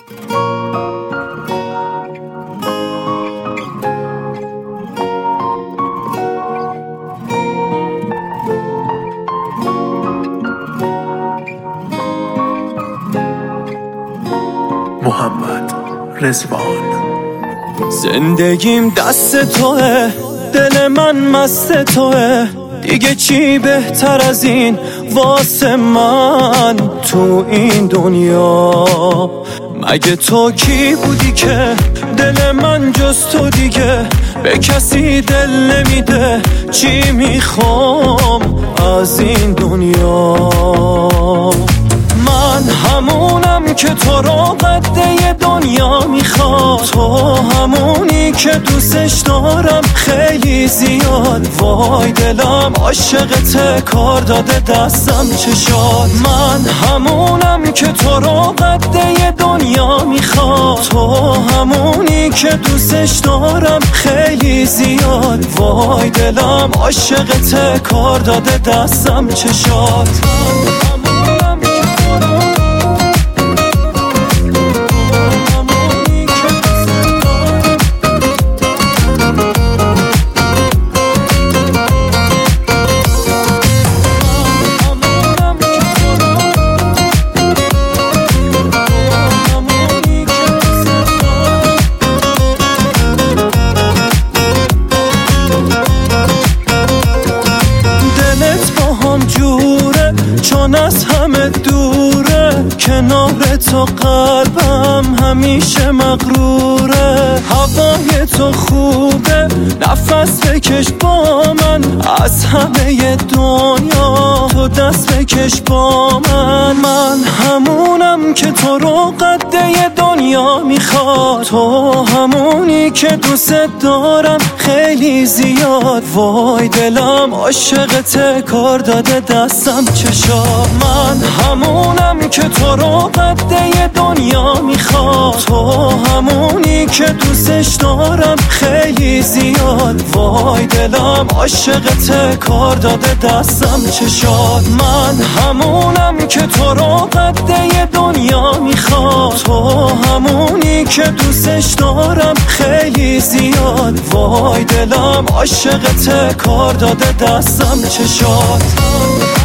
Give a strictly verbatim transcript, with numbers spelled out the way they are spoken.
محمد رضوان. زندگیم دست توه، دل من مست توه، دیگه چی بهتر از این واسه من تو این دنیا؟ مگه تو کی بودی که دل من جز تو دیگه به کسی دل نمیده؟ چی میخوام از این دنیا؟ من همونم که تو رو قده دنیا میخواد، تو همونی که دوستش دارم خیلی زیاد. وای دلم عاشقته، کار داده دستم چشات. من همونم که تو رو قده دنیا میخواد، تو همونی که دوستش دارم خیلی زیاد. وای دلم عاشقته، کار داده دستم چشات. چون از همه دوره، کنار تو قلبم همیشه مغروره. هوای تو خوبه، نفس بکش با من، از همه دنیا تو دست بکش با من. من همونم که تو رو قده دنیا میخواد، تو همونی که دوست دارم خیلی زیاد. وای دلم عاشقته، کار داده دستم چشات. من همونم که تو رو قده دنیا میخواد، تو همونی که دوستش دارم خیلی زیاد. وای دلم عاشقته، کار داده دستم چشات. من همونم که تو رو قده دنیا میخواد، تو همونی که دوستش دارم خیلی زیاد. وای دلم عاشقته، کار داده دستم چشات.